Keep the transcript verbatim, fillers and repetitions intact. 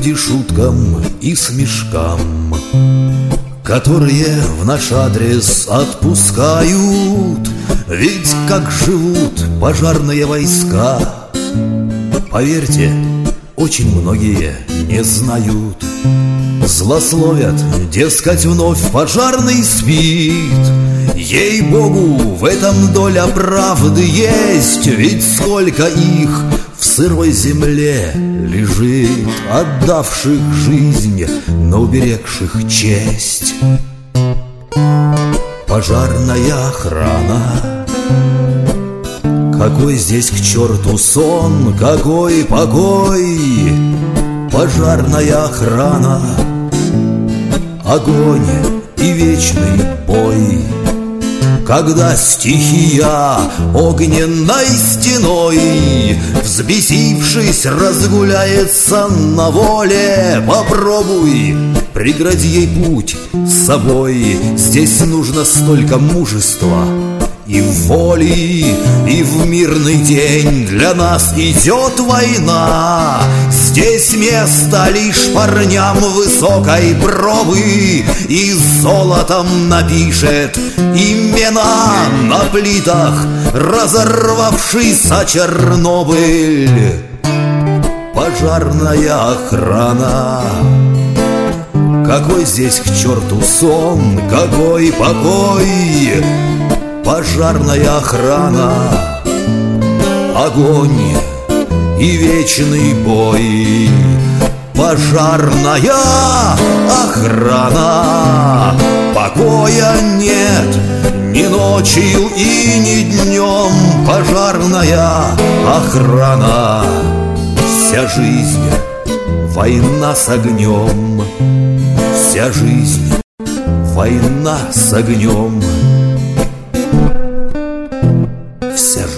люди шуткам и смешкам, которые в наш адрес отпускают. Ведь как живут пожарные войска, поверьте, очень многие не знают. Злословят, дескать, вновь пожарный спит. Ей-богу, в этом доля правды есть. Ведь сколько их в сырой земле лежит, отдавших жизнь, но уберегших честь. Пожарная охрана, какой здесь к черту сон, какой покой. Пожарная охрана, огонь и вечный бой. Когда стихия огненной стеной, взбесившись, разгуляется на воле, попробуй, прегради ей путь с собой. Здесь нужно столько мужества и воли, и в мирный день для нас идет война. Здесь место лишь парням высокой пробы, и золотом напишет имена на плитах разорвавшийся Чернобыль. Пожарная охрана, какой здесь к черту сон, какой покой. Пожарная охрана, огонь и вечный бой. Пожарная охрана, покоя нет ни ночью и ни днем. Пожарная охрана, вся жизнь война с огнем. Вся жизнь война с огнем. Вся